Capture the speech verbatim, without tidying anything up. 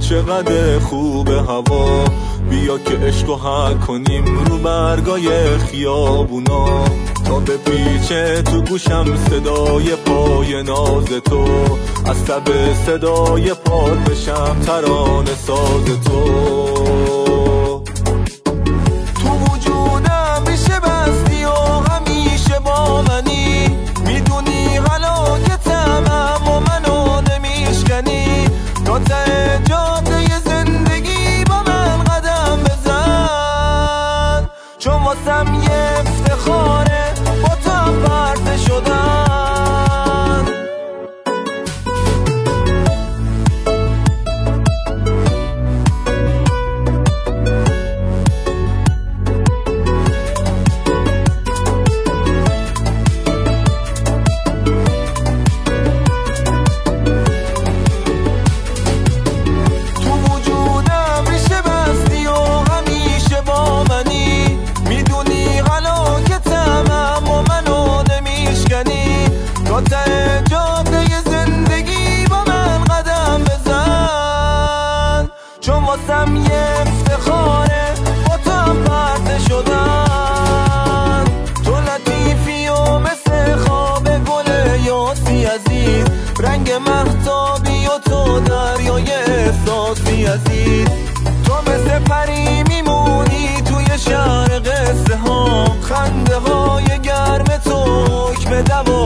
چقدر خوب هوا، بیا که عشق و حق کنیم رو برگای خیابونا، تا به پیچه تو گوشم صدای پای ناز تو، از تب صدای پاد بشم ترانه ساز تو. تو وجودم میشه بستی و همیشه با منی، میدونی هلاکتم اما منو نمیشکنی، تا ته جاده زندگی با من قدم بزن، چون واسم یه افتخاره با تو پرده شدن. تا جاده زندگی با من قدم بزن، چون واسم یه افتخاره با تو پرده شدن. تو لطیفی و مثل خواب گل یاسی عزیز، رنگ مهتابی و تو دریای احساسی عزیز، تو مثل پری میمونی توی شهر قصه ها، خنده های گرم تو حکم دوا